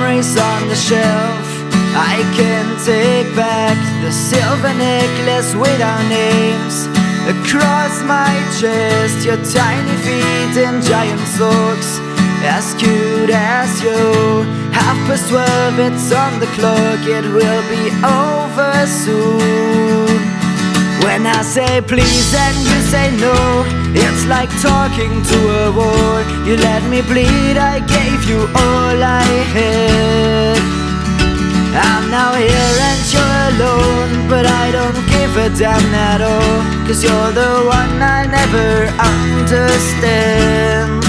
memories on the shelf. I can take back the silver necklace with our names. Across my chest, your tiny feet in giant socks, as cute as you. 12:30, it's on the clock, it will be over soon. When I say please and you say no, it's like talking to a wall. You let me bleed, I gave you all I had. I'm now here and you're alone, but I don't give a damn at all, 'cause you're the one I'll never understand.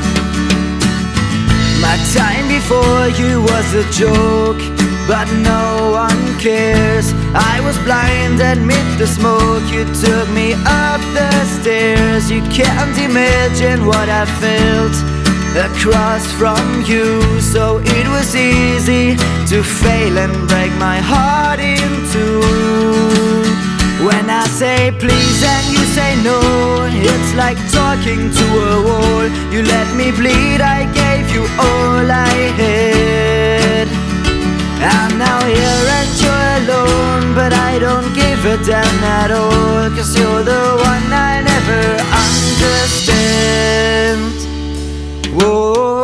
My time before you was a joke, but no one cares. I was blind amid the smoke, you took me up the stairs. You can't imagine what I felt across from you. So it was easy to fail and break my heart in two. When I say please and you say no, it's like talking to a wall. You let me bleed, I gave you all I had. I'm now here and you're alone, but I don't give a damn at all, 'cause you're the one I never understand. Whoa.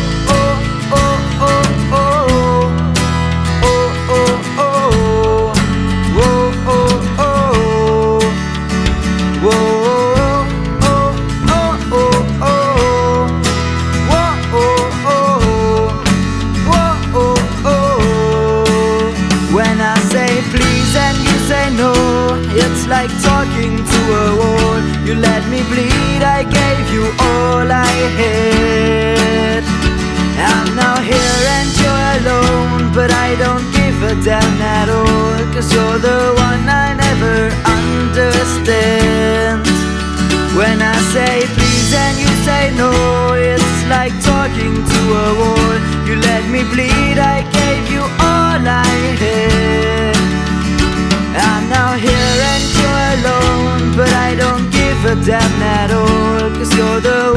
When I say please and you say no, it's like talking to a wall. You let me bleed, I gave you all I had. I'm now here and you're alone, but I don't give a damn at all, 'cause you're the one I never understand. When I say please and you say no, it's like talking to a wall. You let me bleed, I gave you all I had. I'm now here and you're alone, but I don't give a damn at all, 'cause you're the